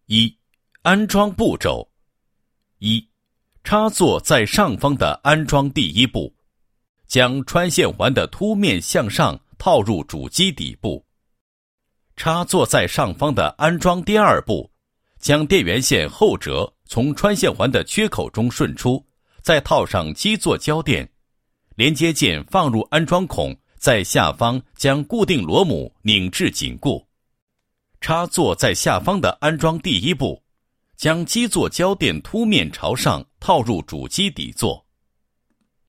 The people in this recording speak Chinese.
一、安装步骤。一、插座在上方的安装第一步，将穿线环的凸面向上套入主机底部。插座在上方的安装第二步，将电源线后折从穿线环的缺口中顺出，再套上基座胶垫，连接件放入安装孔，在下方将固定螺母拧至紧固。插座在下方的安装第一步，将基座胶垫凸面朝上套入主机底座。